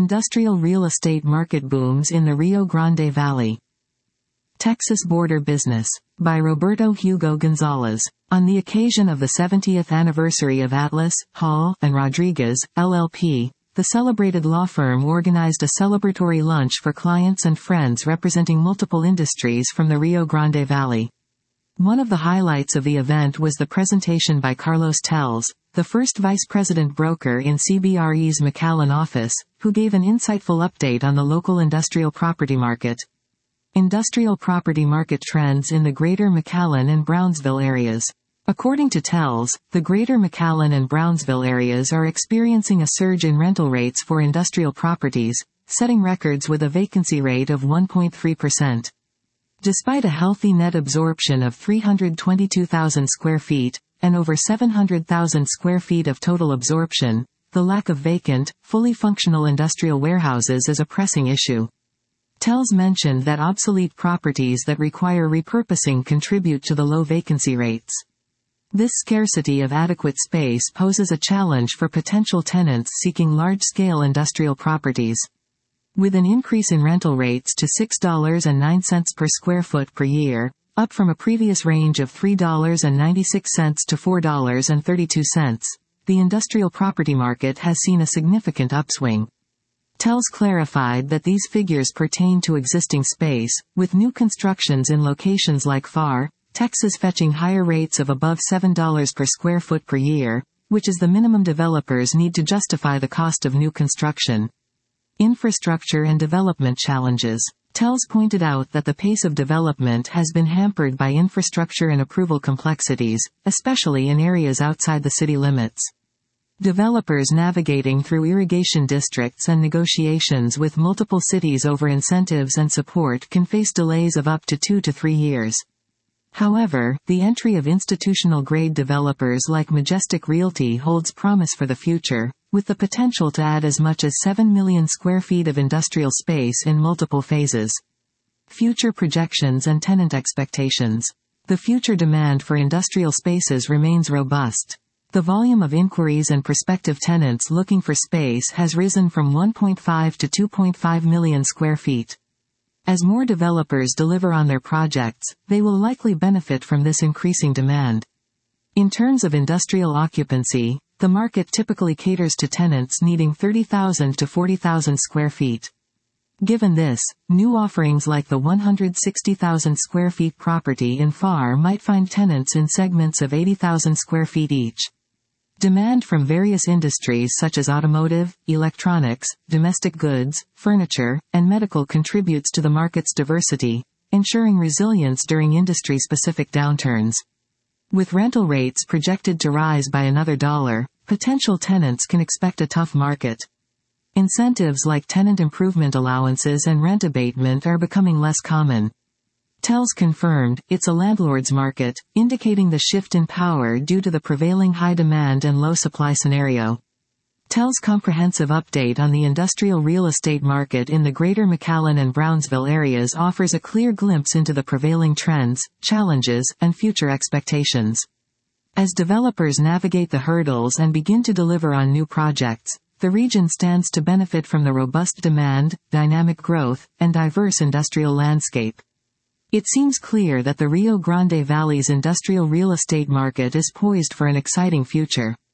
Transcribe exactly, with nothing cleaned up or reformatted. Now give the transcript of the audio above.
Industrial real estate market booms in the Rio Grande Valley. Texas Border Business. By Roberto Hugo Gonzalez. On the occasion of the seventieth anniversary of Atlas, Hall, and Rodriguez, L L P, the celebrated law firm organized a celebratory lunch for clients and friends representing multiple industries from the Rio Grande Valley. One of the highlights of the event was the presentation by Carlos Telles, the first vice president broker in C B R E's McAllen office, who gave an insightful update on the local industrial property market. Industrial property market trends in the Greater McAllen and Brownsville areas. According to Telles, the Greater McAllen and Brownsville areas are experiencing a surge in rental rates for industrial properties, setting records with a vacancy rate of one point three percent. Despite a healthy net absorption of three hundred twenty-two thousand square feet, and over seven hundred thousand square feet of total absorption, the lack of vacant, fully functional industrial warehouses is a pressing issue. Telles mentioned that obsolete properties that require repurposing contribute to the low vacancy rates. This scarcity of adequate space poses a challenge for potential tenants seeking large-scale industrial properties. With an increase in rental rates to six dollars and nine cents per square foot per year, up from a previous range of three dollars and ninety-six cents to four dollars and thirty-two cents, the industrial property market has seen a significant upswing. Telles clarified that these figures pertain to existing space, with new constructions in locations like Pharr, Texas fetching higher rates of above seven dollars per square foot per year, which is the minimum developers need to justify the cost of new construction. Infrastructure and development challenges. Telles pointed out that the pace of development has been hampered by infrastructure and approval complexities, especially in areas outside the city limits. Developers navigating through irrigation districts and negotiations with multiple cities over incentives and support can face delays of up to two to three years. However, the entry of institutional-grade developers like Majestic Realty holds promise for the future, with the potential to add as much as seven million square feet of industrial space in multiple phases. Future projections and tenant expectations. The future demand for industrial spaces remains robust. The volume of inquiries and prospective tenants looking for space has risen from one point five to two point five million square feet. As more developers deliver on their projects, they will likely benefit from this increasing demand. In terms of industrial occupancy, the market typically caters to tenants needing thirty thousand to forty thousand square feet. Given this, new offerings like the one hundred sixty thousand square feet property in Pharr might find tenants in segments of eighty thousand square feet each. Demand from various industries such as automotive, electronics, domestic goods, furniture, and medical contributes to the market's diversity, ensuring resilience during industry-specific downturns. With rental rates projected to rise by another dollar, potential tenants can expect a tough market. Incentives like tenant improvement allowances and rent abatement are becoming less common. Telles confirmed, it's a landlord's market, indicating the shift in power due to the prevailing high demand and low supply scenario. Telles' comprehensive update on the industrial real estate market in the Greater McAllen and Brownsville areas offers a clear glimpse into the prevailing trends, challenges, and future expectations. As developers navigate the hurdles and begin to deliver on new projects, the region stands to benefit from the robust demand, dynamic growth, and diverse industrial landscape. It seems clear that the Rio Grande Valley's industrial real estate market is poised for an exciting future.